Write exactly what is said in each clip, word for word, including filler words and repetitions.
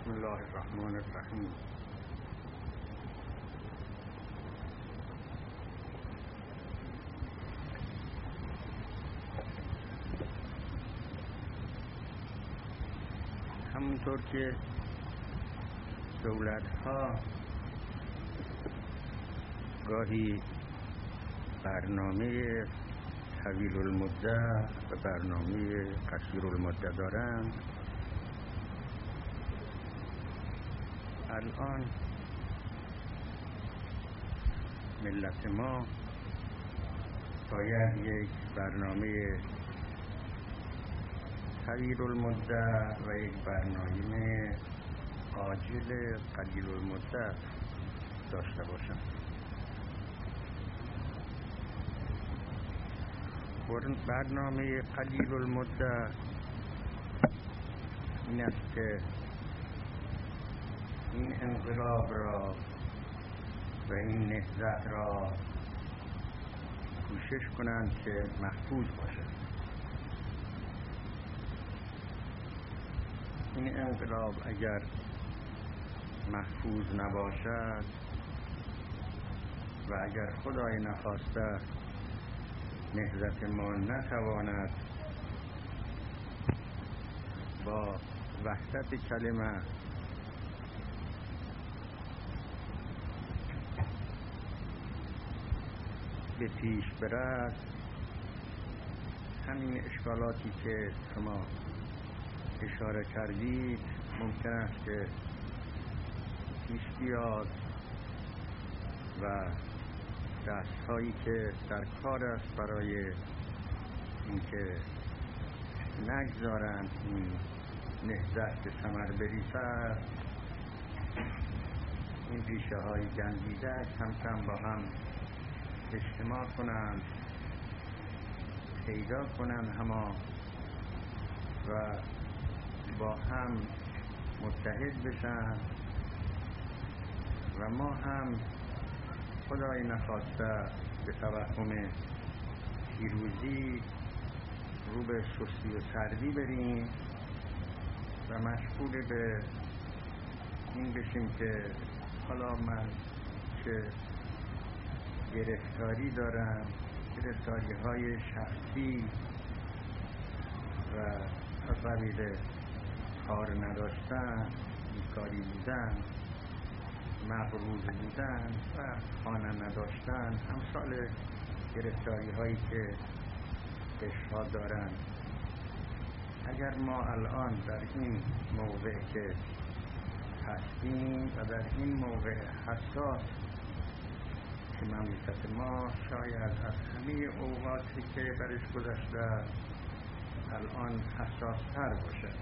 بسم الله الرحمن الرحیم. همونطور که دولت‌ها گاهی برنامه طویل المدت و برنامه قصیر المدت دارند، الان ملت ما باید یک برنامه طویل المدت و یک برنامه عاجل قلیل المدت داشته باشند. برنامه قلیل المدت این است که این انقلاب را و این نهضت را کوشش کنند که محفوظ باشد. این انقلاب اگر محفوظ نباشد و اگر خدای نخواسته نهضت ما نتواند با وحدت کلمه به پیش برد، همین اشکالاتی که شما اشاره کردید ممکن است که پیش بیاد و دست‌هایی که در کار است برای اینکه نگذارند این نهضت به ثمر برسد، این ریشه های گندیده کم کم با هم اجتماع کنند، پیدا کنند هما و با هم متحد بشن و ما هم خدای نخواسته به توهم پیروزی رو به سستی و سردی بریم و مشغول به این بشیم که حالا من چه گرفتاری دارم، گرفتاری های شخصی و از قبیل کار نداشتن، بیکاری بودن، مغروض بودن و خانه نداشتن، امثال گرفتاری هایی که قشرها دارن. اگر ما الان در این موقع که هستیم و در این موقع حساس که مملکت ما شاید از همه اوقاتی که برش گذشته الان حساستر باشد،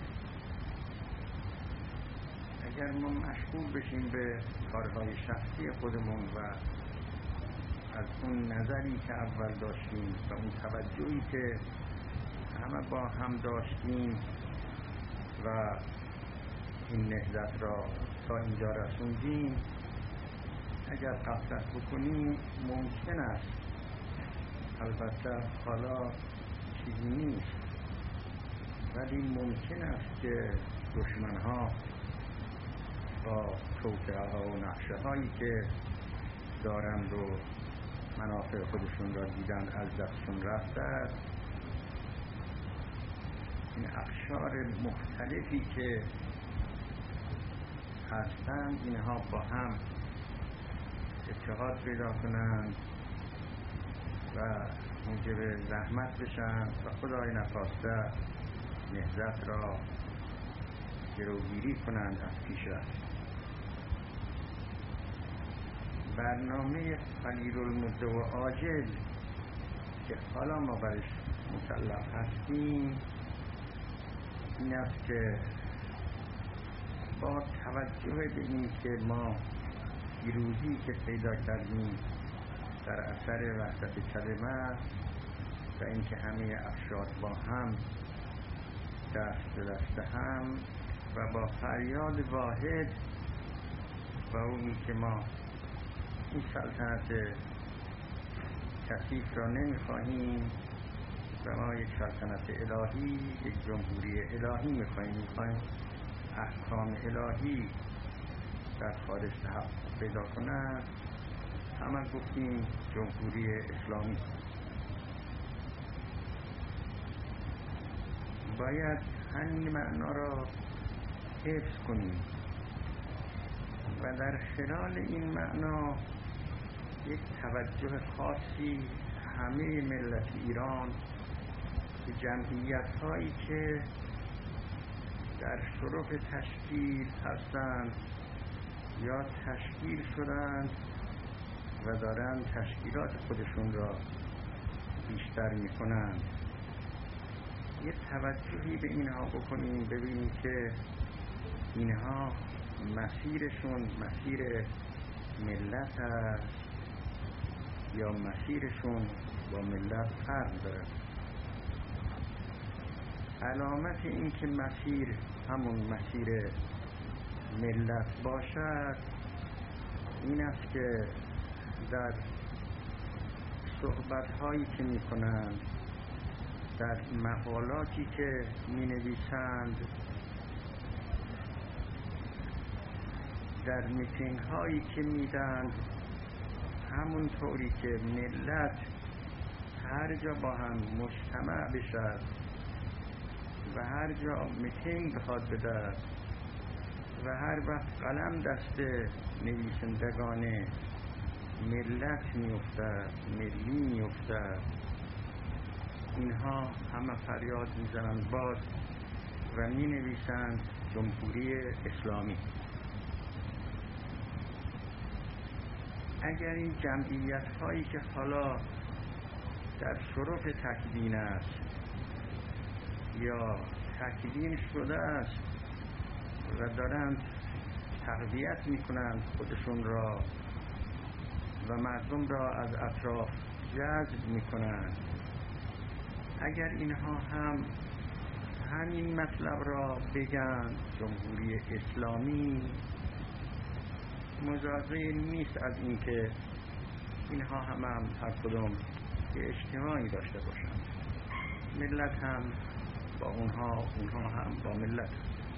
اگر ما مشغول بشیم به کارهای شخصی خودمون و از اون نظری که اول داشتیم و اون توجهی که همه با هم داشتیم و این نهضت را تا اینجا رسوندیم، اگر غفلت بکنیم ممکن است، البته حالا چیزی نیست، ولی ممکن است که دشمن ها با توطئه ها و نقشه هایی که دارند و منافع خودشون را دیدن از دستشون رفته، این اقشار مختلفی که هستند اینها با هم اتحاد پیدا کنند و موجب زحمت بشن و خدای نخواسته نهضت را گروگیری کنند از پیشرفت. برنامه قلیل المدت و عاجل که حالا ما برش مسلح هستیم این است که با توجه به این که ما پیروزی که پیدا کردیم در اثر وحدت کلمه و اینکه همه افشار با هم دست به دست هم و با فریاد واحد و اونی که ما این سلطنت کثیف را نمیخواهیم و ما یک سلطنت الهی، یک جمهوری الهی میخواهیم، میخواهیم احکام الهی در خارج تحقق پیدا کند، همه گفتیم جمهوری اسلامی. باید همین معنا را حفظ کنیم و در خلال این معنا یک توجه خاصی همه ملت ایران به جمعیت هایی که در شرف تشکیل هستند یا تشکیل شدند و دارند تشکیلات خودشون را بیشتر می کنند، یه توجهی به اینها بکنیم، ببینیم که اینها مسیرشون مسیر ملت است یا مسیرشون با ملت فرق داره. علامت این که مسیر همون مسیر ملت باشد این است که در صحبت‌هایی که می‌کنند، در مقالاتی که می‌نویسند، در میتینگ‌هایی که میدند، همونطوری که ملت هر جا با هم مجتمع بشد و هر جا میتینگ بخواد بده و هر وقت قلم دست نویسندگان ملت میافتد، ملی میافتد، اینها همه فریاد میزنند باز و می نویسند جمهوری اسلامی. اگر این جمعیت هایی که حالا در شرف تکوین است یا تکوین شده است و دارند تقویت می کنند خودشون را و مردم را از اطراف جذب می کنند، اگر اینها هم همین مطلب را بگن جمهوری اسلامی، مجازه نیست از اینکه اینها هم, هم هر کدوم که اجتماعی داشته باشند، ملت هم با اونها، اونها هم با ملت.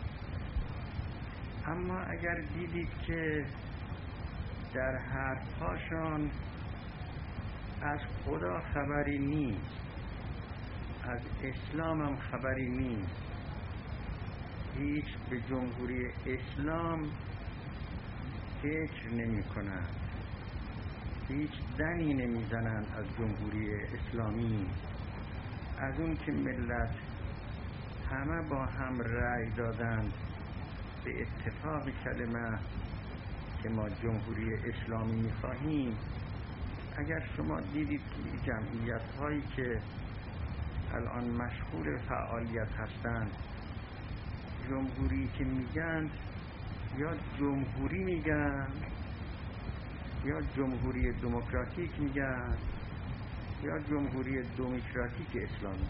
اما اگر دیدید که در حرفهاشان از خدا خبری نیست، از اسلام هم خبری نیست، هیچ به جمهوری اسلام فکر نمی کنند، هیچ دنی نمی زنند از جمهوری اسلامی، از اون که ملت همه با هم رأی دادند به اتفاق کلمه که ما جمهوری اسلامی می خواهیم. اگر شما دیدید که جمعیت هایی که الان مشغول فعالیت هستند جمهوری که میگن یا جمهوری میگن یا جمهوری دموکراتیک میگن یا جمهوری دموکراتیک اسلامی،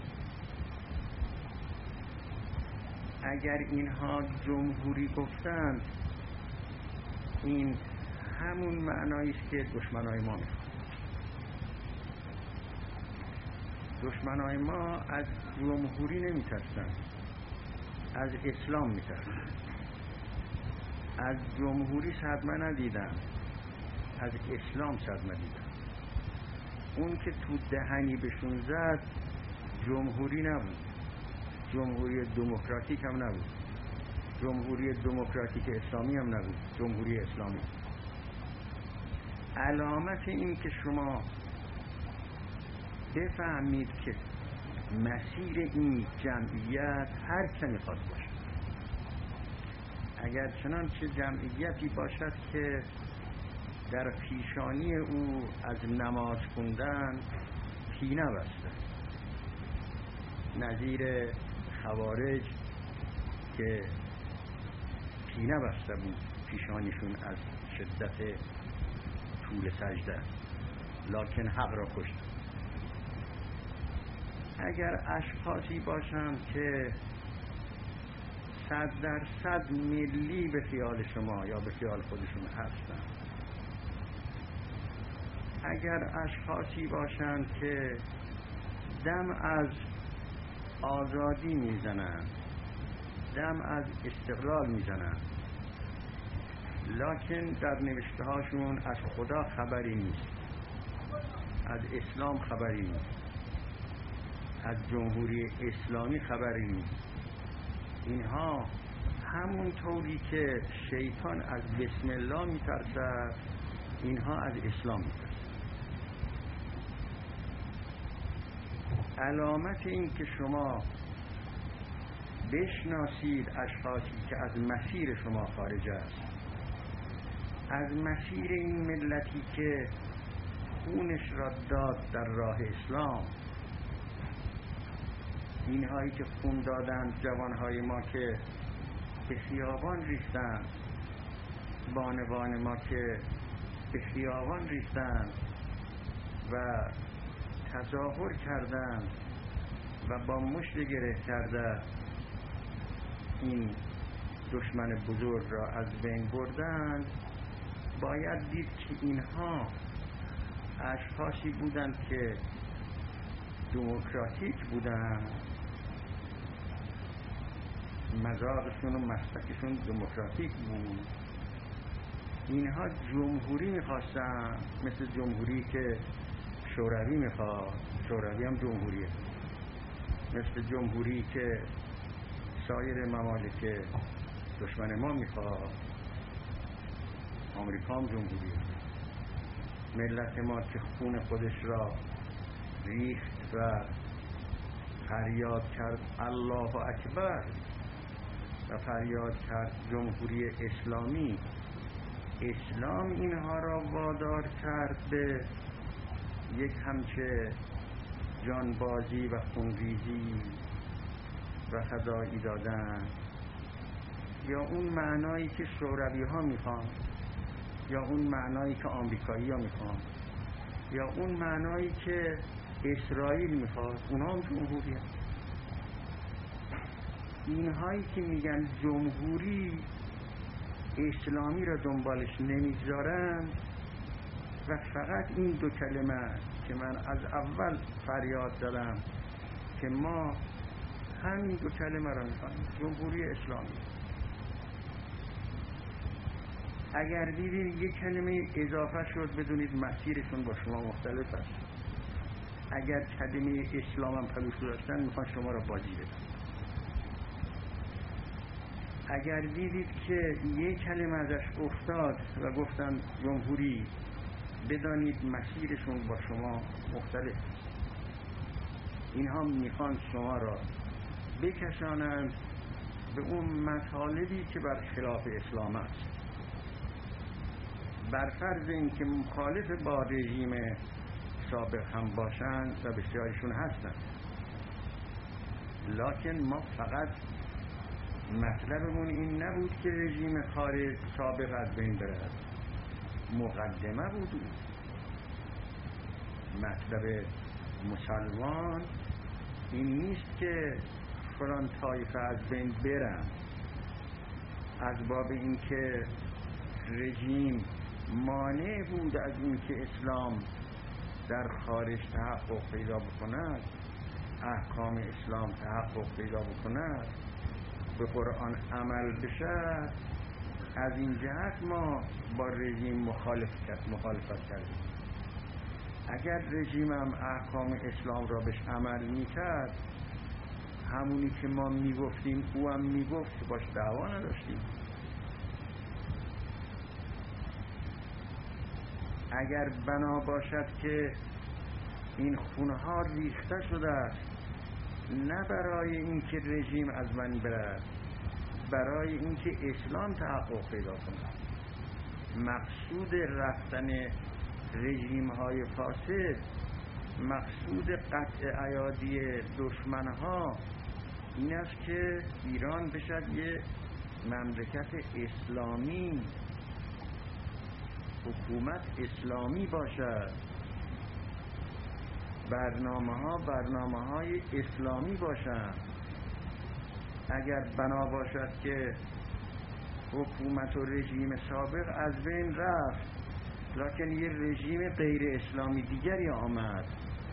اگر اینها جمهوری گفتند این همون معنایی است که دشمنای ما میخوان. دشمنای ما از جمهوری نمیترسند، از اسلام میترسند. از جمهوری صدمه ندیدن، از اسلام صدمه دیدن. اون که تو دهنی بهشون زد جمهوری نبود، جمهوری دموکراتیک هم نبود، جمهوری دموکراتیک اسلامی هم نبود، جمهوری اسلامی. علامت این که شما بفهمید که مسیر این جمعیت هر که میخواد باشه، اگر چنانچه جمعیتی باشد که در پیشانی او از نماز خوندن پینه بسته، نظیر خوارج که پینه بسته بود پیشانیشون از شدت طول سجده، لکن حق را کشت. اگر اشخاصی باشند که صد در صد ملی به خیال شما یا به خیال خودشون هستند، اگر اشخاصی باشند که دم از آزادی میزنند، دم از استقلال میزنن، لکن در نوشته هاشون از خدا خبری نیست، از اسلام خبری نیست، از جمهوری اسلامی خبری نیست. اینها همون طوری که شیطان از بسم الله میترسد، اینها از اسلام میترسد. علامت این که شما بشناسید اشخاصی که از مسیر شما خارج است، از مسیر این ملتی که خونش را داد در راه اسلام، اینهایی که خون دادند، جوانهای ما که به خیابان ریختند، بانوان ما که به خیابان ریختند و تظاهر کردند و با مشت گره کرده این دشمن بزرگ را از بین بردند، باید دید که اینها اشخاصی بودند که دموکراتیک بودند، مذاقشون و مسلکشون دموکراتیک بود. اینها جمهوری میخواستن، مثل جمهوری که شوروی میخواد، شوروی هم جمهوریه، مثل جمهوری که سایر ممالک دشمن ما میخواد، آمریکا هم جمهوریه. ملت ما که خون خودش را ریخت و فریاد کرد الله اکبر و فریاد کرد جمهوری اسلامی، اسلام اینها را وادار کرد به یک همچه جانبازی و خونریزی و فدایی دادن، یا اون معنایی که شوروی ها میخوان، یا اون معنایی که آمریکایی ها میخوان، یا اون معنایی که اسرائیل میخواد، اونها هم جمهوری هست. اینهایی که میگن جمهوری اسلامی را دنبالش نمیگذارن و فقط این دو کلمه که من از اول فریاد زدم که ما همین دو کلمه را میخوایم، جمهوری اسلامی. اگر دیدید یک کلمه اضافه شد، بدونید مسیرشون با شما مختلف است. اگر کلمه اسلام هم پلوش داشتن، میخوان شما را بازی بدن. اگر دیدید که یک کلمه ازش افتاد و گفتن جمهوری، بدانید مسیرشون با شما مختلف است. اینها میخوان شما را بکشانند به اون مطالبی که بر خلاف اسلام است، بر فرض این که مخالف با رژیم سابق هم باشند و بسیارشون هستند. لکن ما فقط مطلبمون این نبود که رژیم خارج سابق از بین برد، مقدمه بود. مطلب مسلمان این نیست که فلان طایفه از بین برن، از باب این که رژیم مانع بود از این که اسلام در خارج تحقق پیدا بکند، احکام اسلام تحقق پیدا بکند، به قرآن عمل بشد. از این جهت ما با رژیم مخالفت مخالفت کردیم. اگر رژیم هم احکام اسلام را بهش عمل میکرد، همونی که ما میگفتیم او هم میگفت، باش دعوا نداشتیم. اگر بنا باشد که این خونها ریخته شده است، نه برای اینکه رژیم از من برد، برای اینکه اسلام تحقق پیدا کند. مقصود رفتن رژیم های فاسد، مقصود قطع ایادی دشمن ها این است که ایران بشد یه مملکت اسلامی، حکومت اسلامی باشد، برنامه ها برنامه های اسلامی باشند. اگر بنا باشد که حکومت و رژیم سابق از بین رفت، لکن یه رژیم غیر اسلامی دیگری آمد،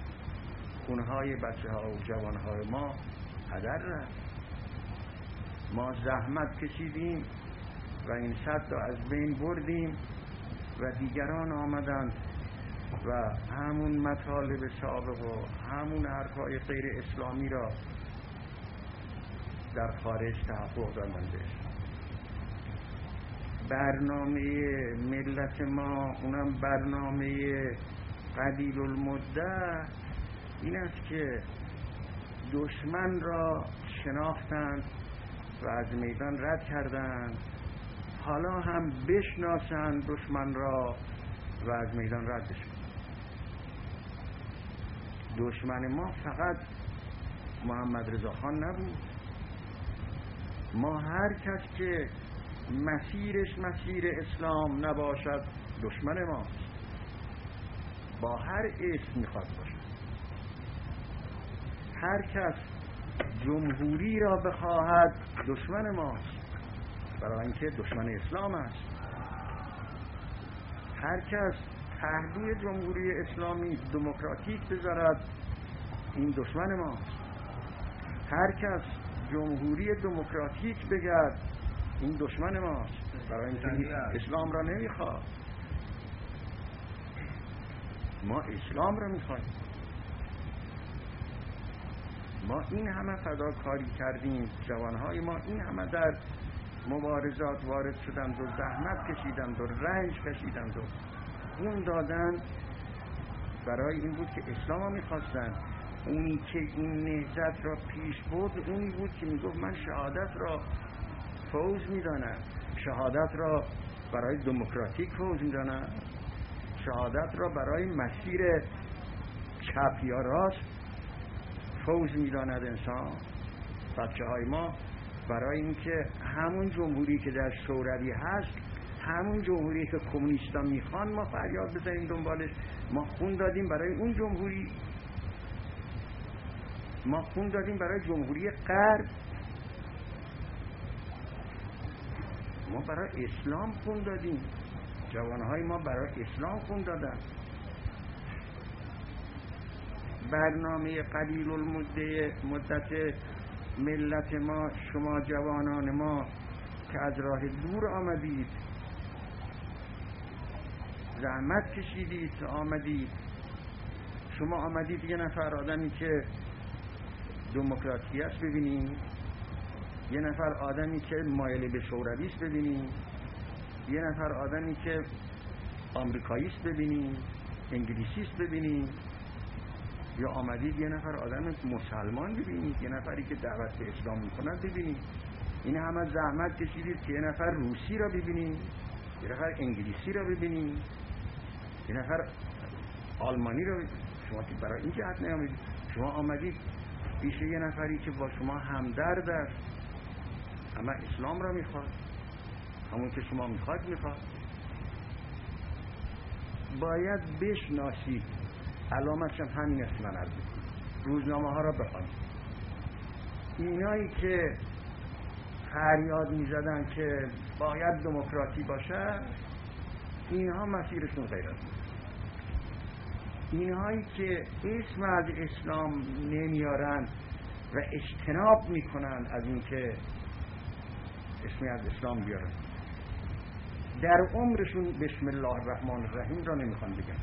خونهای بچه ها و جوان های ما هدر رفت. ما زحمت کشیدیم و این صد را از بین بردیم و دیگران آمدند و همون مطالب سابق و همون حرفهای غیر اسلامی را در خارج تحقق دادند. برنامه ملت ما، اونم برنامه قلیل المدت، این است که دشمن را شناختند و از میدان رد کردند، حالا هم بشناسند دشمن را و از میدان ردش کنند. دشمن ما فقط محمد رضا خان نبود. ما هر کس که مسیرش مسیر اسلام نباشد دشمن ماست، با هر اسم میخواد باشد. هر کس جمهوری را بخواهد دشمن ماست، برای اینکه دشمن اسلام است. هر کس پهلوی جمهوری اسلامی دموکراتیک بذارد این دشمن ماست. هر کس جمهوری دموکراتیک بگرد این دشمن ماست، برای اینکه اسلام را نمیخواد. ما اسلام را میخوایم. ما این همه فداکاری کردیم، جوانهای ما این همه در مبارزات وارد شدند و زحمت کشیدند و رنج کشیدند و خون دادند، برای این بود که اسلام را میخواستند. اونی که این نهضت را پیش برد اونی بود که میگفت من شهادت را فوز میدانم، شهادت را برای دموکراتیک فوز میدانم، شهادت را برای مسیر چپ یا راست فوز میداند انسان. بچه های ما برای اینکه همون جمهوری که در شوروی هست، همون جمهوری که کمونیستا میخوان، ما فریاد بزنیم دنبالش. ما خون دادیم برای اون جمهوری، ما خون دادیم برای جمهوری غرب، ما برای اسلام خون دادیم، جوانهای ما برای اسلام خون دادن. برنامه قلیل المدت ملت ما، شما جوانان ما که از راه دور آمدید، زحمت کشیدید تا آمدید، شما آمدید یه نفر آدمی که دموکراسی است ببینید، یه نفر آدمی که مایل به شوروی است ببینید، یه نفر آدمی که آمریکایی است ببینید، انگلیسی است ببینید، یا آمدید یه نفر آدم مسلمان ببینید، یه نفری که دعوت به اسلام میکند ببینید. این همه زحمت کشیدید که یه نفر روسی را ببینید، یه نفر انگلیسی را ببینید، یه نفر آلمانی را ببینید. شما که برای این جهت نیامدید، شما آمدید پیش یه نفری که با شما همدرد است، اما اسلام را میخواد، همون که شما میخواد میخواد. باید بشناسید، علامتش هم همین است. من عرض روزنامه ها را بخوانید. اینایی که فریاد میزدن که باید دموکراسی باشه، اینها مسیرشون غیر است. اینهایی که اسم از اسلام نمیارن و اجتناب میکنن از اینکه اسمی از اسلام بیارن، در عمرشون بسم الله الرحمن الرحیم را نمیخوان بگن.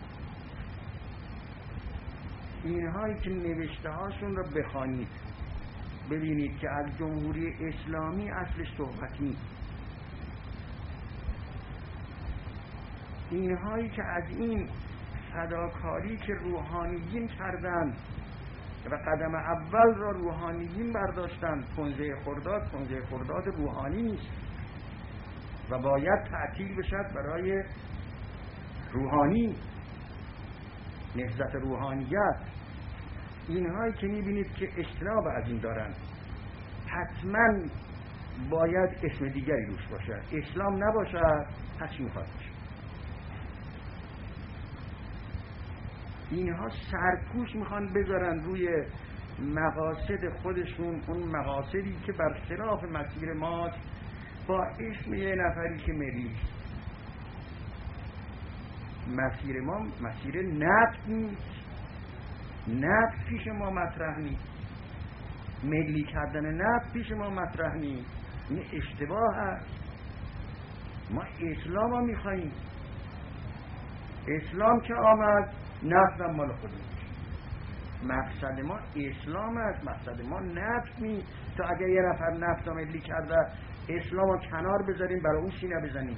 اینهایی که نوشته هاشون را بخوانید ببینید که از جمهوری اسلامی اصلش صحبت نیست. اینهایی که از این فداکاری که روحانیین کردند و قدم اول را روحانیین برداشتند، پنزه خرداد پنزه خرداد روحانی نیست و باید تعطیل بشد برای روحانی، نهضت روحانیت. اینهایی که میبینید که اجتناب از این دارن، حتما باید اسم دیگری روش باشه، اسلام نباشه، پس چی میخواد باشه؟ اینها سرپوش میخوان بذارن روی مقاصد خودشون، اون مقاصدی که برخلاف مسیر ماست، با اسم یه نفری که ملیست. مسیر ما مسیر نفت نیست، نفت پیش ما مطرح نیست. ملی کردن نفت پیش ما مطرح نیست. این اشتباه هست. ما اسلام رو میخواییم. اسلام که آمد نفت هم مال خودمون. مقصد ما اسلام است، مقصد ما نفت نیست. تا اگر یه نفر نفت رو ملی کرده اسلام رو کنار بذاریم برای اون سینه بزنیم.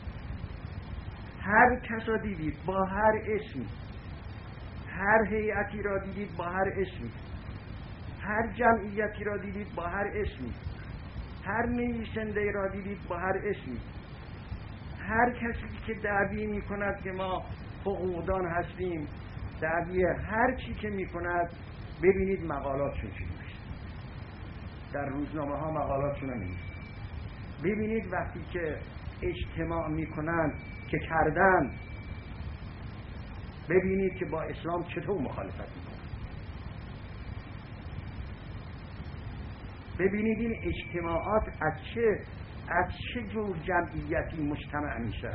هر کس را دیدید با هر اسمی، هر هیئتی را دیدید با هر اسمی، هر جمعیتی را دیدید با هر اسمی، هر نویسنده را دیدید با هر اسمی، هر کسی که دعوی می کند که ما حقوقدان هستیم، دعوی هر چی که می کند ببینید مقالاتشون چی میشه. در روزنامه ها مقالاتشون نیست. ببینید وقتی که اجتماع می کنند که کردن، ببینید که با اسلام چطور مخالفت می کنند. ببینید این اجتماعات از چه از چه جور جمعیتی مجتمع میشه.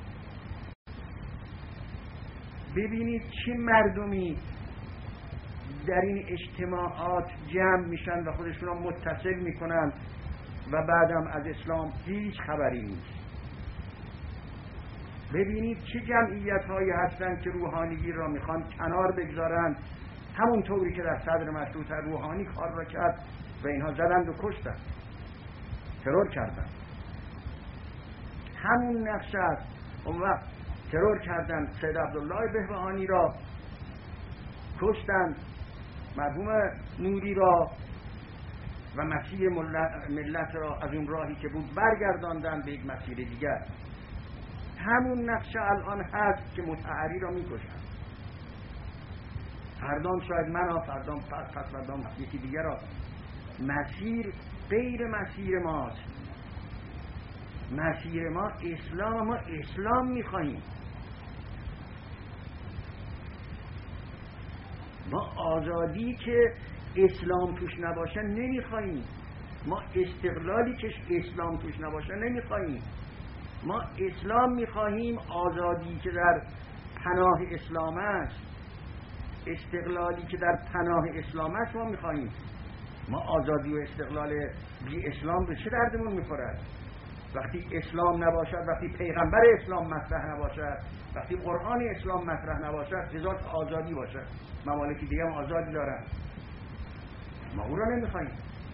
ببینید چه مردمی در این اجتماعات جمع میشن و خودشون رو متصل میکنن و بعدم از اسلام هیچ خبری نیست. ببینید چه جمعیت هایی هستن که روحانیگی را میخوان کنار بگذارن، همون طوری که در صدر مشروطه روحانی کار را کرد و اینها زدند و کشتند، ترور کردند. همون نقش است. اون وقت ترور کردند سید عبدالله بهبهانی را، کشتند مرحوم نوری را و مسیر ملت را از اون راهی که بود برگرداندن به یک مسیر دیگر. همون نقش الان هست که مطهری را میکشند. فردام شاید من، فردام پس پس فردام یکی دیگر را. مسیر غیر مسیر ماست. مسیر ما اسلام. ما اسلام میخواییم. ما آزادی که اسلام توش نباشه نمیخواییم. ما استقلالی که اسلام توش نباشه نمیخواییم. ما اسلام میخواهیم، آزادی که در پناه اسلام است، استقلالی که در پناه اسلام است ما میخواهیم. ما آزادی و استقلال بی اسلام به چه دردمون میخورد؟ وقتی اسلام نباشد، وقتی پیغمبر اسلام مطرح نباشد، وقتی قرآن اسلام مطرح نباشد، لذا آزادی باشد. ممالک دیگه هم آزادی دارن، ما او را نمیخواهیم.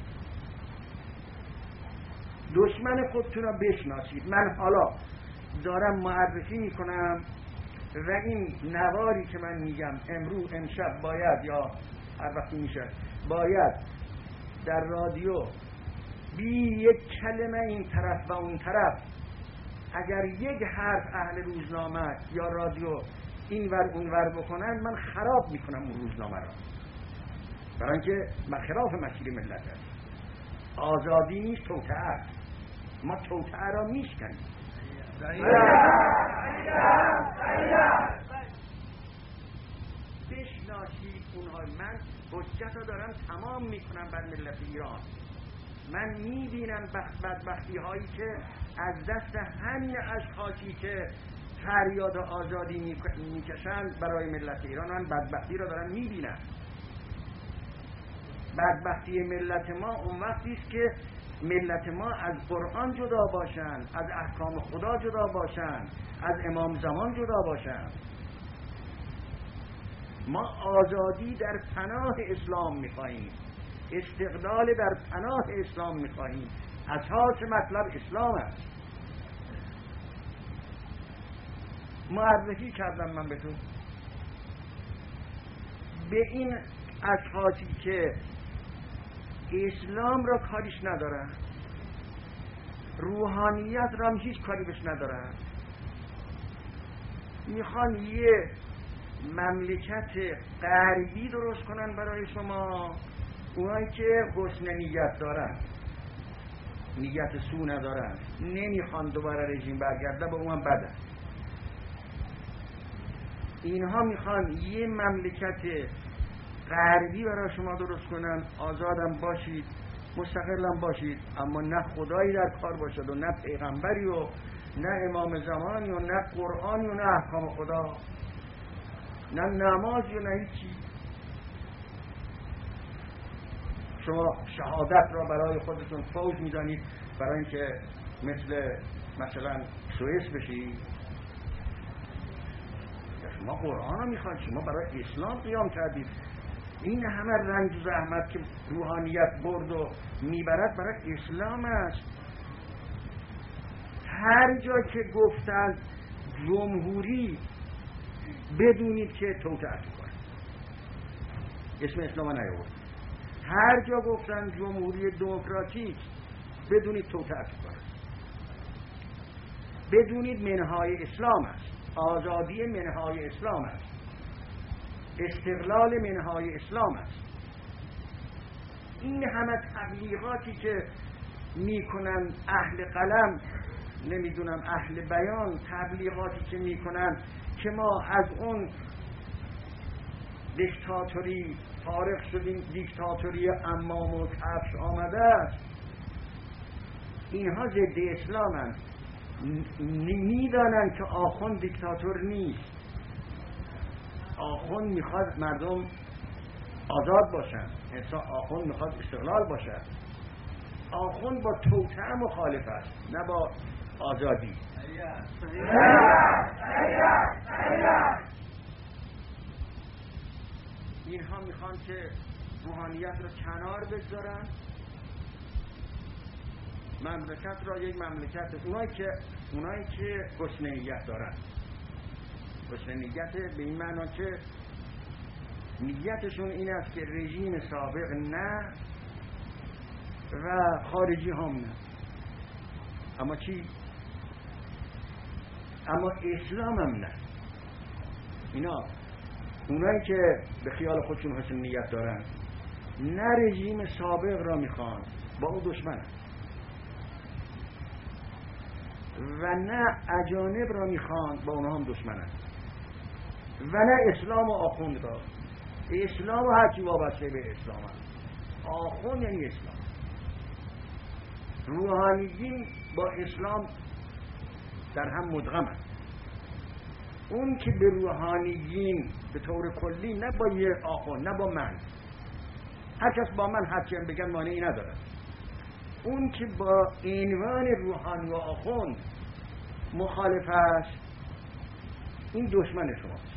دشمن خودتون را بشناسید. من حالا دارم معرفی میکنم و این نواری که من میگم امروز امشب باید یا هر وقتی میشه باید در رادیو بی یک کلمه این طرف و اون طرف، اگر یک حرف اهل روزنامه یا رادیو این ور اون ور بکنن، من خراب میکنم اون روزنامه را، برای اینکه خلاف مسیر ملت است. آزادی نیست، توطئه است. ما توطئه را میشکنیم. بشناسید اونها. من حجت را دارم تمام میکنم بر ملت ایران. من میبینم بدبختی هایی که از دست همین اشخاصی که فریاد آزادی میکشند برای ملت ایران، من بدبختی را دارم میبینم. بدبختی ملت ما اون وقتی است که ملت ما از قرآن جدا باشند، از احکام خدا جدا باشند، از امام زمان جدا باشند. ما آزادی در پناه اسلام میخواهیم، استقلال در پناه اسلام میخواهیم. اساس مطلب اسلام است. معرفی کردم من بهتون به این اشخاصی که اسلام را کاریش ندارن، روحانیت را هم هیچ کاری بش ندارن، میخوان یه مملکت غربی درست کنن برای شما. اونایی که حسن نیت دارن، نیت سو ندارن، نمیخوان دوباره رژیم برگرده، با اون بده. اینها میخوان یه مملکت غربی برای شما درست کنن. آزادم باشید، مستقلم باشید، اما نه خدایی در کار باشد و نه پیغمبری و نه امام زمانی و نه قرآنی و نه احکام خدا، نه نمازی و نه هیچی. شما شهادت را برای خودتون فوز میدانید برای اینکه مثل مثلا سوئیس بشید؟ شما قرآن رو میخواید، شما برای اسلام قیام کردید. این همه رنج و زحمت که روحانیت برد و میبرد برای اسلام است. هر جا که گفتن جمهوری بدونید که توطئه میکنه، اسم اسلام رو نیاورد. هر جا گفتن جمهوری دموکراتیک بدونید توطئه میکنه، بدونید منهای اسلام است، آزادی منهای اسلام است، استقلال منهای اسلام است. این همه تبلیغاتی که میکنن اهل قلم، نمیدونم اهل بیان، تبلیغاتی که میکنن که ما از اون دیکتاتوری فارغ شدیم، دیکتاتوری امام و کفش آمده است، اینها ضد اسلام هستند. میدانن که آخوند دیکتاتور نیست، آخوند میخواد مردم آزاد باشن، آخوند میخواد استقلال باشن، آخوند با توطئه مخالف است نه با آزادی. اینها میخوان که روحانیت را کنار بگذارن، مملکت را یک مملکت، اونایی که اونایی که گشنه‌نیت دارن، گشنه‌نیت به این معنا که نیتشون این است که رژیم سابق نه و خارجی هم نه، اما چی؟ اما اسلام هم نه. اینا اونایی که به خیال خودشون حسن نیت دارن، نه رژیم سابق را میخوان، با اون دشمنن، و نه اجانب را میخوان، با اونها هم دشمنن، و نه اسلام و آخوند را. اسلام و هرچی وابسته به اسلام هست، آخوند یعنی اسلام. روحانیین با اسلام در هم مدغم هست. اون که به روحانیین به طور کلی، نه با یه آخوند نه با من، هر کس با من هرچی هم بگن مانعی نداره، اون که با عنوان روحانی و آخوند مخالف است، این دشمن شماست.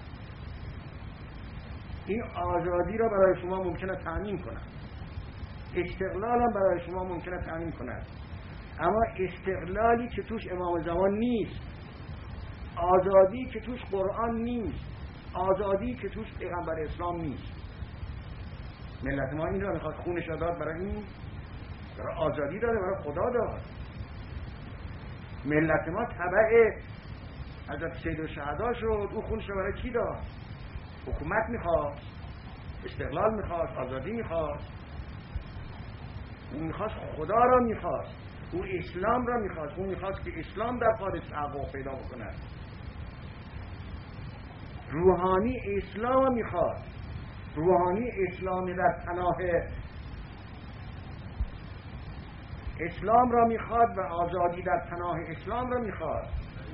این آزادی را برای شما ممکنه تامین کند، استقلال هم برای شما ممکنه تامین کند، اما استقلالی که توش امام زمان نیست، آزادی که توش قرآن نیست، آزادی که توش پیغمبر اسلام نیست. ملت ما این را میخواد، خونش را داد برای این، برای آزادی داره، برای خدا داد. ملت ما تبع حضرت سید الشهدا شد، او خونش را برای کی داد؟ حکومت میخواد، استقلال میخواد، آزادی میخواد، اون میخواست خدا را میخواست، او اسلام را میخواست، اون میخواست که اسلام در خارج تحقق پیدا بکند. روحانی اسلام را میخواد، روحانی اسلامی در پناه اسلام را میخواد و آزادی در پناه اسلام را میخواد.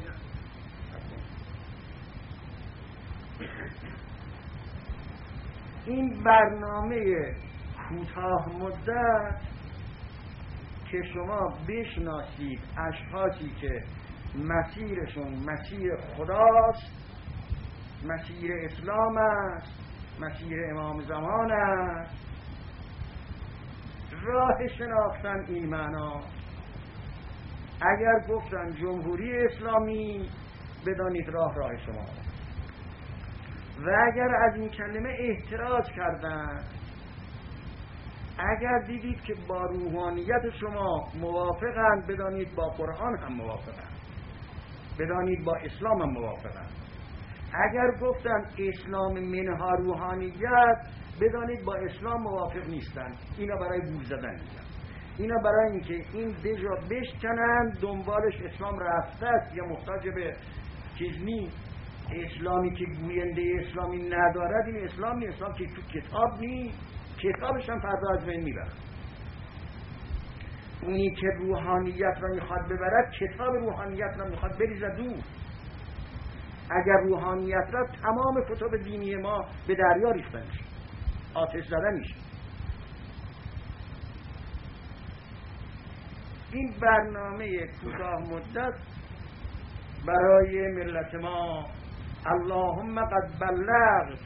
این برنامه کوتاه مدت که شما بشناسید اشخاصی که مسیرشون مسیر خداست، مسیر اسلام است، مسیر امام زمان است، راه شناختن این معنا. اگر گفتن جمهوری اسلامی، بدانید راه راه شما، و اگر از این کلمه احتراز کردن، اگر دیدید که با روحانیت شما موافقند، بدانید با قرآن هم موافقند، بدانید با اسلام هم موافقند. اگر گفتن اسلام منها روحانیت، بدانید با اسلام موافق نیستند. اینا برای گول زدن میگن، اینا برای اینکه این دژا بشکنن، دنبالش اسلام رفته است یا محتاج به چیز نی. اسلامی که گوینده اسلامی ندارد این اسلام نیست، اسلام که تو کتاب نی، کتابش هم فردا از بین میبرد. اونی که روحانیت را میخواد ببرد، کتاب روحانیت را میخواد بریزد دور. اگر روحانیت را، تمام کتب دینی ما به دریا ریخته میشه، آتش زده میشه. این برنامه کوتاه مدت برای ملت ما. اللهم قد بلغت،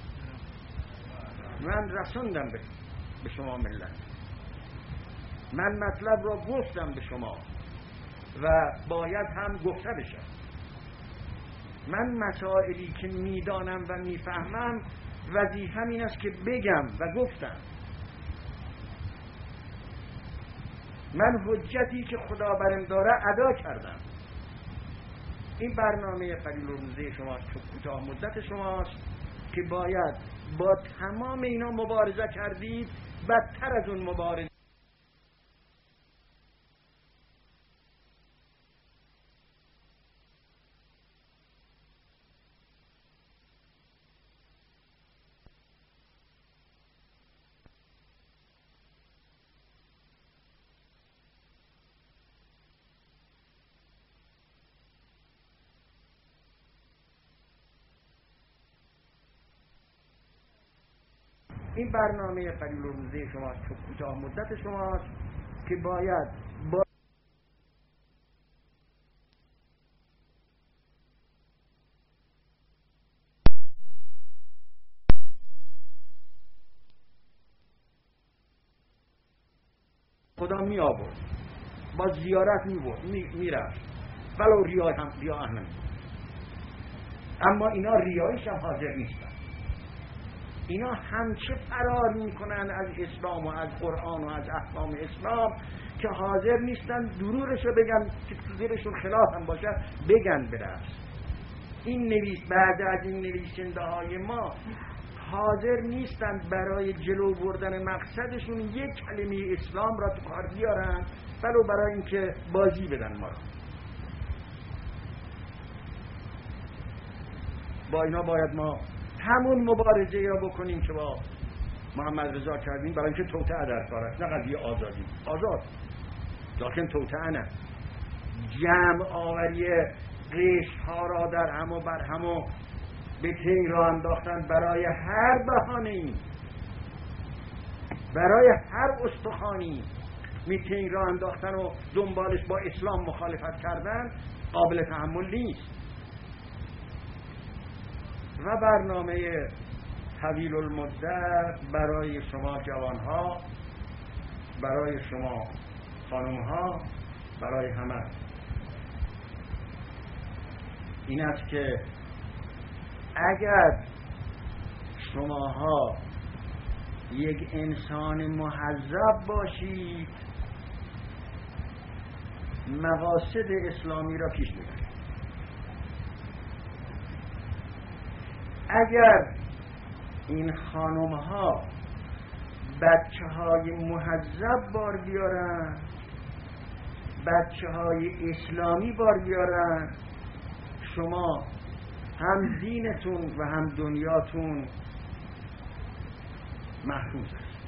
من رسوندم به شما ملت، من مطلب را گفتم به شما و باید هم گفته بشه. من مسائلی که میدانم و میفهمم وظیفه‌م این است که بگم و گفتم. من حجتی که خدا برم داره ادا کردم. این برنامه قلیل الروزه شما کوتاه مدت شماست که باید با تمام اینا مبارزه کردید، بدتر از اون مبارزه. این برنامه قلیل الروزه شما کوتاه مدت شماست که باید با خدا می آورد، با زیارت می برد، می رفت، ولو ریا هم ریا هم. اما اینا ریایش هم حاضر نیستن. اینا همچه فرار میکنن از اسلام و از قرآن و از احکام اسلام که حاضر نیستن درورشو بگن که تو زیرشون خلاف هم باشه بگن برفت. این نویس بعد از این نویسنده های ما حاضر نیستن برای جلو بردن مقصدشون یک کلمه اسلام را تو کار بیارن، ولو برای اینکه بازی بدن ما را. با اینا باید ما همون مبارزه را بکنیم که با محمد رضا کردیم، برای اینکه توطئه در کار است، نه قضیه آزادی. آزاد لکن توطئه نه. جمع آوری قشر ها را در هم و بر هم و به تیر را انداختن برای هر بهانه‌ای، برای هر استخوانی میتین را انداختن و دنبالش با اسلام مخالفت کردن قابل تحمل نیست. و برنامه طویل المدت برای شما جوانها، برای شما خانمها، برای همه این است که اگر شماها یک انسان مهذب باشید مقاصد اسلامی را پیش میبرید. اگر این خانم ها بچه های مهذب بار بیارن، بچه های اسلامی بار بیارن، شما هم دینتون و هم دنیاتون محفوظ است.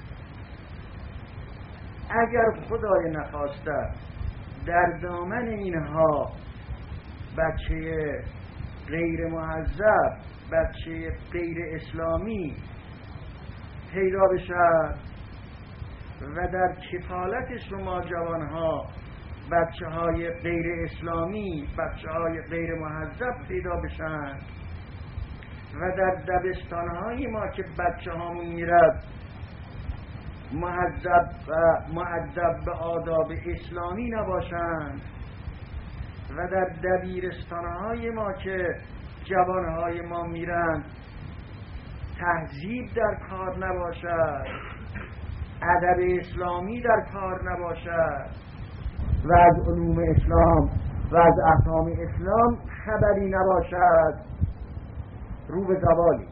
اگر خدای نخواسته در دامن اینها بچه غیر مهذب، بچه غیر اسلامی پیدا بشد و در کفالت شما جوانها بچه های غیر اسلامی، بچه های غیر مهذب پیدا بشن و در دبستان های ما که بچه هامون میرد مهذب و مؤدب به آداب اسلامی نباشند و در دبیرستان های ما که جوان های ما میرند تهذیب در کار نباشد، ادب اسلامی در کار نباشد و از علوم اسلام و از احکام اسلام خبری نباشد، رو به زوالی.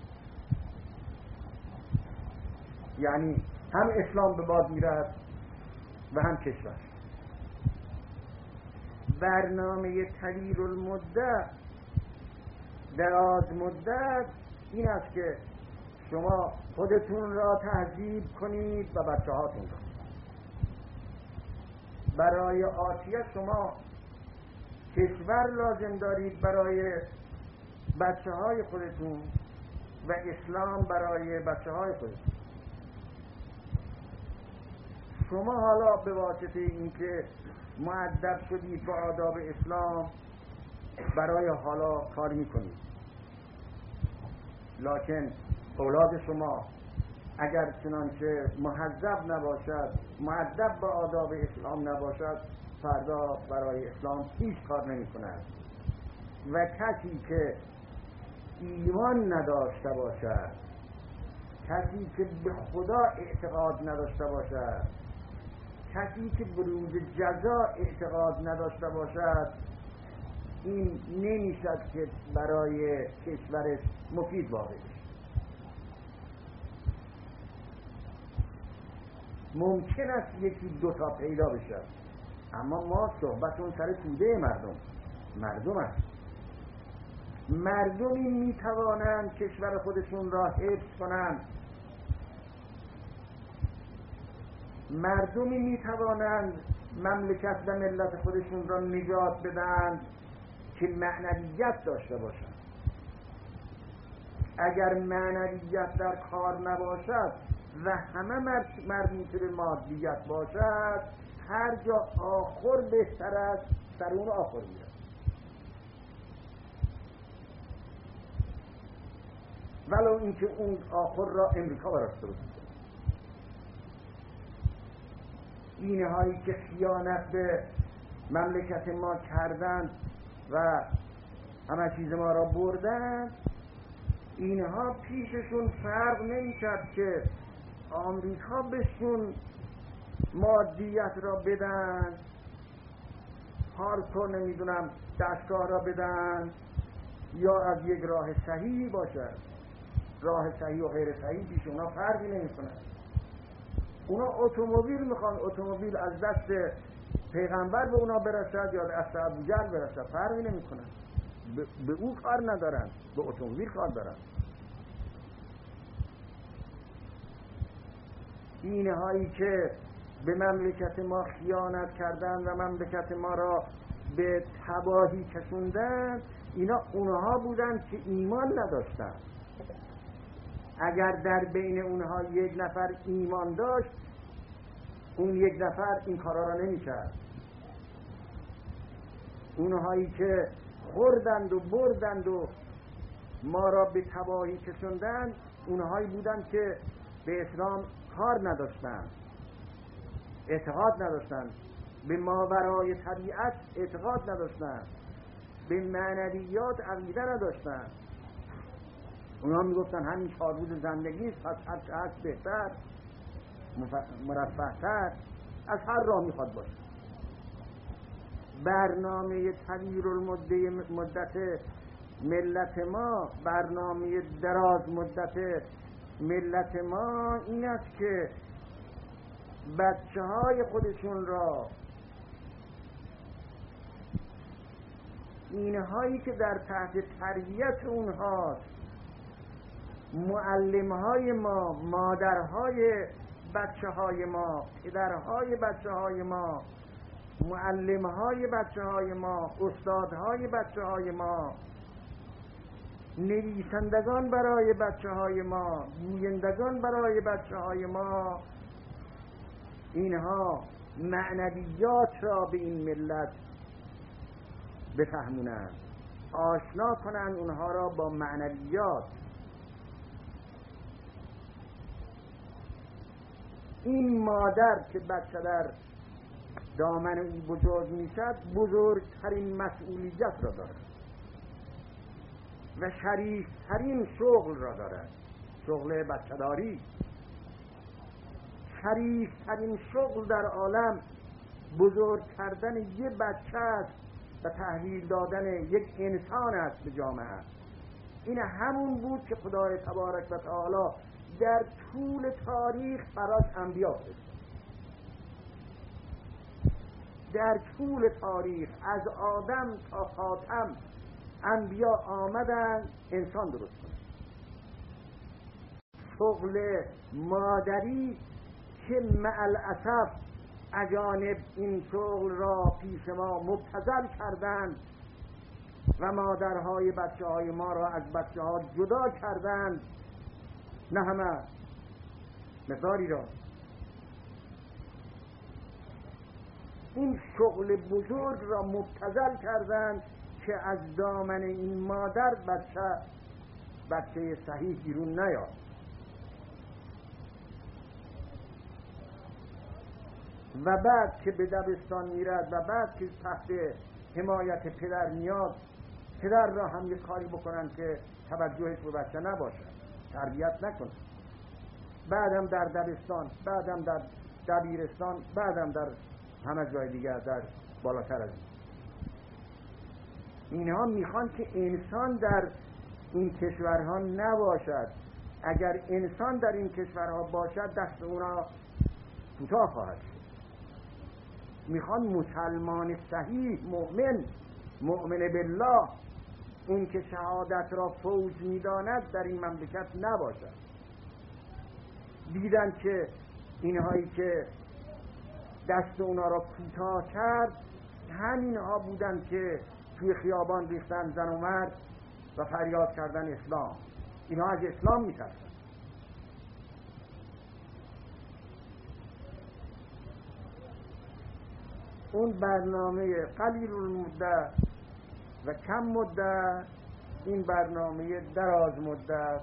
یعنی هم اسلام به باد میرد و هم کشور. برنامه طویل المدت، دراز مدت این است که شما خودتون را تهذیب کنید و بچه هاتون را. برای آتیه شما کشور لازم دارید برای بچه های خودتون و اسلام برای بچه های خودتون. شما حالا به واسطه اینکه مؤدب شدید با آداب اسلام برای حالا کار میکنید، لکن اولاد شما اگر چنانچه مهذب نباشد، مؤدب با آداب اسلام نباشد، فردا برای اسلام هیچ کار نمی کند. و کسی که ایمان نداشته باشد، کسی که به خدا اعتقاد نداشته باشد، کسی که به روز جزا اعتقاد نداشته باشد، این نمیشد که برای کشورش مفید واقع بشه. ممکن است یکی دوتا پیدا بشه، اما ما صحبتون سر توده مردم مردم است. مردمی میتوانند کشور خودشون را حفظ کنند، مردمی میتوانند مملکت و ملت خودشون را نجات بدن که معنویت داشته باشند. اگر معنویت در کار نباشد و همه مربوط به مادیت باشد، هر جا آخر بهتر است سر اون آخر میره. ولو اینکه اون آخر را امریکا براش درست کنه. اینه هایی که خیانت به مملکت ما کردند و همه چیز ما را بردند، اینها پیششون فرق نمی‌کرد که آمریکا بهشون مادیت را بدن، پارک رو نمیدونم دستگاه را بدن، یا از یک راه صحیحی باشد. راه صحیح و غیر صحیح پیش اونا فرقی نمی‌کنه. اونا اتومبیل میخوان، اتومبیل از دست پیغمبر به اونا برسد یا دست ابوجهل برسد، فرقی نمی‌کنه. به او کار ندارن، به اتومبیل کار دارن. اینهایی که به مملکت ما خیانت کردن و مملکت ما را به تباهی کشوندن، اینا اونها بودن که ایمان نداشتن. اگر در بین اونها یک نفر ایمان داشت، اون یک نفر این کارا را نمی کرد. اونهایی که خوردند و بردند و ما را به تباهی کشوندن، اونهایی بودند که به اسلام کار نداشتند، اعتقاد نداشتند، به ماورای طبیعت اعتقاد نداشتند، به معنویات عقیده نداشتند. اونها میگفتن همین چاربود زندگی است، پس هر چه هست بهتر، مرفه‌تر، از هر راه میخواد باشه. برنامه طویل المدت مدت ملت ما، برنامه دراز مدت ملت ما این است که بچه های خودشون را، اینهایی که در تحت تربیت اونهاست، معلمهای ما، مادرهای بچه های ما، پدرهای بچه های ما، معلمهای بچه های ما، استادهای بچه های ما، نویسندگان برای بچه های ما، گویندگان برای بچه های ما، اینها معنویات را به این ملت بفهمونند، آشنا کنند اونها را با معنویات. این مادر که بچه در دامن او بزرگ میشد، بزرگترین مسئولیت را دارد و شریفترین شغل را دارد، شغل بچه داری. شریفترین شغل در عالم بزرگ کردن یک بچه است و تحویل دادن یک انسان است به جامعه. این همون بود که خدای تبارک و تعالی در طول تاریخ براش انبیا فرستاد. در طول تاریخ از آدم تا خاتم انبیا آمدن انسان درست کنند. شغل مادری که مع الاسف اجانب این شغل را پیش ما مبتذل کردند و مادرهای بچه های ما را از بچه ها جدا کردند. نه همه، مثالی را این شغل بزرگ را مبتذل کردند که از دامن این مادر بچه بچه صحیح بیرون نیاد. و بعد که به دبستان میرد و بعد که تحت حمایت پدر میاد، پدر را هم یک کاری بکنن که توجهش به بچه نباشه، تربیت نکنه. بعدم در دبستان، بعدم در دبیرستان، بعدم در همه جای دیگر در بالاتر از این. اینها میخوان که انسان در این کشورها نباشد. اگر انسان در این کشورها باشد دست اونا کوتاه خواهد شد. میخوان مسلمان صحیح، مؤمن، مؤمن بالله، اون که شهادت را فوز میداند در این مملکت نباشد. دیدن که اینهایی که دست اونا را کوتاه کرد همینها بودن که توی خیابان ریختن زن و مرد و فریاد کردن اسلام. اینها از اسلام میترسن. اون برنامه قلیل المدت و کم مدت، این برنامه دراز مدت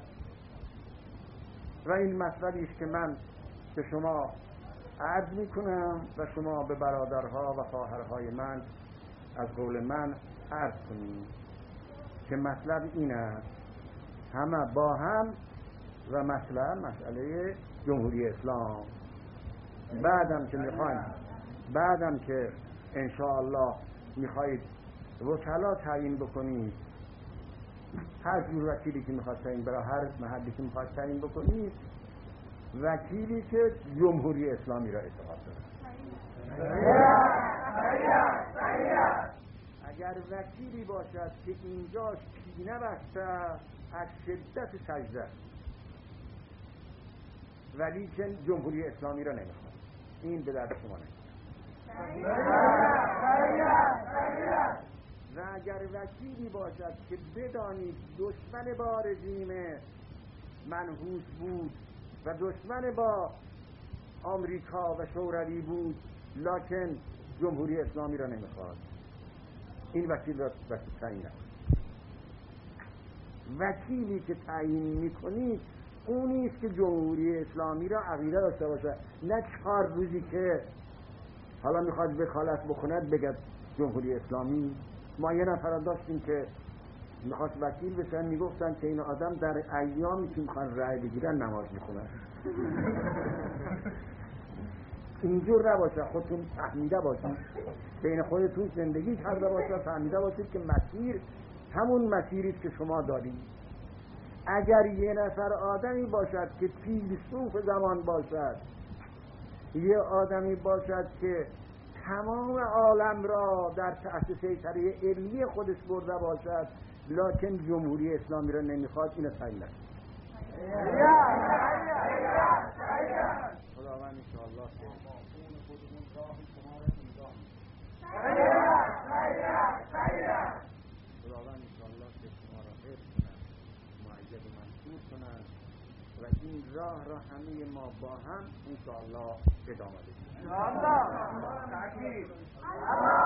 و این مطلبی است که من به شما عرض میکنم و شما به برادرها و خواهرهای من از قول من عرض کنید که مطلب این است، همه با هم و مثلا مسئله جمهوری اسلام. بعدم که میخوایم بعدم که انشاءالله میخواید وکلا تعیین بکنید، هر جور وکیلی که میخواد تعیین، برای هر محلی که میخواد تعیین بکنید، وکیلی که جمهوری اسلامی را اعتقاد داره. اگر وکیلی باشد که اینجاش کینه بسته از شدت سجده، ولی که جمهوری اسلامی را نمیخواد، این به درد شما نمیخواد. و اگر وکیلی باشد که بدانید دشمن با رژیم منحوس بود و دشمن با آمریکا و شوروی بود لکن جمهوری اسلامی را نمیخواد، این وکیل را تعیین نکنید. وکیلی که تعیین میکنید اونیست که جمهوری اسلامی را عقیده داشته باشه، نه چهار روزی که حالا میخواد وکالت بکند بگد جمهوری اسلامی. ما یه نفر داشتیم که میخواست وکیل بشن، میگفتن که این آدم در ایامی که میخوان رأی بگیرن نماز میخونن. اینجور نباشه، خودتون فهمیده باشید، بین خودتون زندگی کرده باشید، فهمیده باشید که مسیر همون مسیریست که شما دارید. اگر یه نفر آدمی باشد که فیلسوف زمان باشد، یه آدمی باشد که تمام عالم را در تحت سیطره علمی خودش برده باشد لکن جمهوری اسلامی را نمیخواد، اینو تعیین نکنید. خداوند انشاءالله که خون خودمون راه شما را نگاه خداوند انشاءالله که شما را حفظ کنند، مؤید و منصور کنند و این راه را همه ما با هم انشاءالله ادامه بدیم.